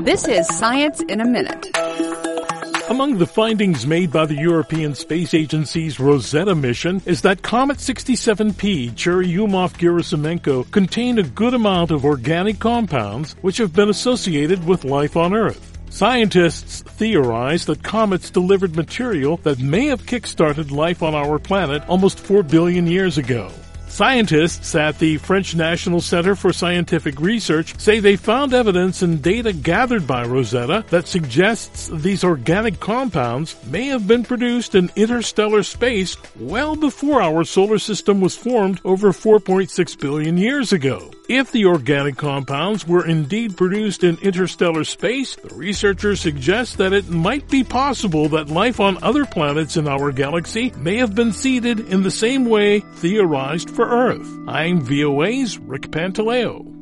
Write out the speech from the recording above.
This is Science in a Minute. Among the findings made by the European Space Agency's Rosetta mission is that Comet 67P Churyumov-Gerasimenko contained a good amount of organic compounds which have been associated with life on Earth. Scientists theorize that comets delivered material that may have kick-started life on our planet almost 4 billion years ago. Scientists at the French National Center for Scientific Research say they found evidence in data gathered by Rosetta that suggests these organic compounds may have been produced in interstellar space well before our solar system was formed over 4.6 billion years ago. If the organic compounds were indeed produced in interstellar space, the researchers suggest that it might be possible that life on other planets in our galaxy may have been seeded in the same way theorized for Earth. I'm VOA's Rick Pantaleo.